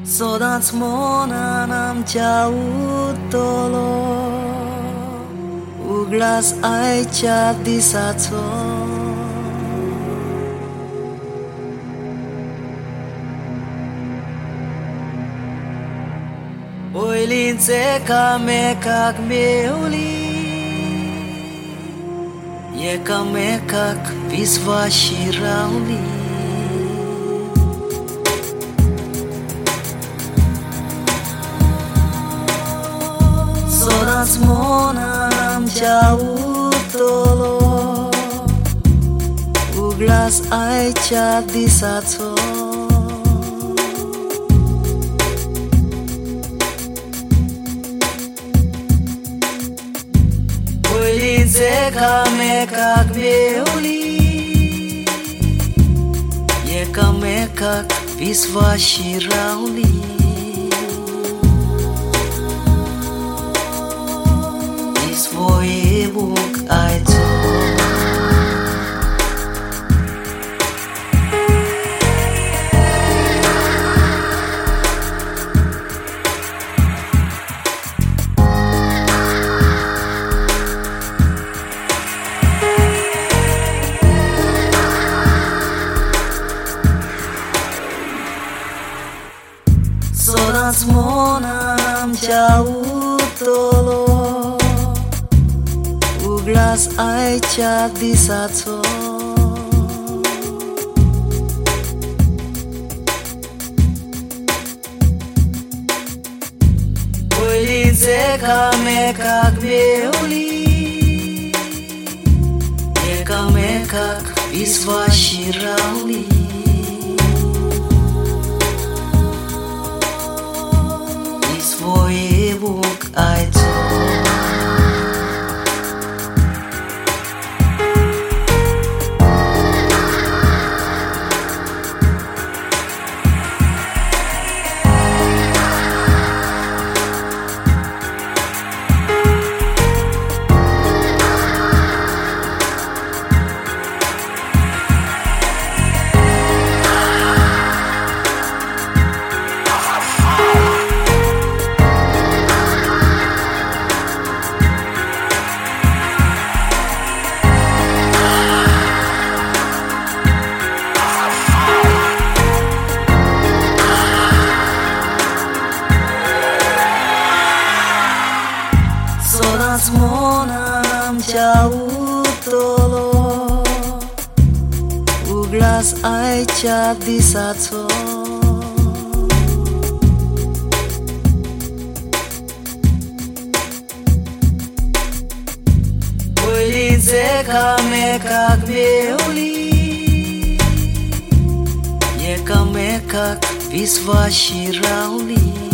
Sodac mona nam ciao tolo Uglas ai cia disaco Oilințe kame kak meuli E kame kak pisva și rauli Sodac mona nam ciao tolo Uglas ai cia disaco Oilințe kame kak meuli E kame kak pisva și rauli Svoje buk ajco Sodac mona nam ciao tolo Uglas ai cia disaco Oilințe kame kak meuli E kame kak pisva și rauli Svoje buk ajco Sodac mona nam ciao tolo Uglas ai cia disaco Oilințe kame kak meuli E kame kak pisva și rauli